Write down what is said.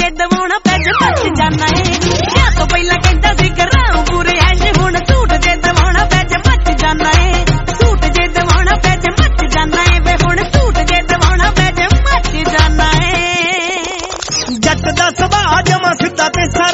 ਜੇ ਦਵਾਉਣਾ ਪੈ ਜੇ ਮੱਚ ਜਾਨਾ ਏ। ਵਿਆਹ ਤੋਂ ਪਹਿਲਾਂ ਕਹਿੰਦਾ ਸੀ ਕਰਾਉ ਪੂਰੇ ਐਸ਼, ਹੁਣ ਸੂਟ ਜੇ ਦਵਾਉਣਾ ਪੈ ਜੇ ਮੱਚ ਜਾਨਾ ਏ। ਸੂਟ ਜੇ ਦਵਾਉਣਾ ਪੈ ਜੇ ਮੱਚ ਜਾਨਾ ਏ ਵੇ, ਹੁਣ ਸੂਟ ਜੇ ਦਵਾਉਣਾ ਪੈ ਜੇ ਮੱਚ ਜਾਨਾ ਏ। ਜੱਟ ਦਾ ਸੁਭਾਅ ਜਮਾਂ ਸਿੱਧਾ ਤੇ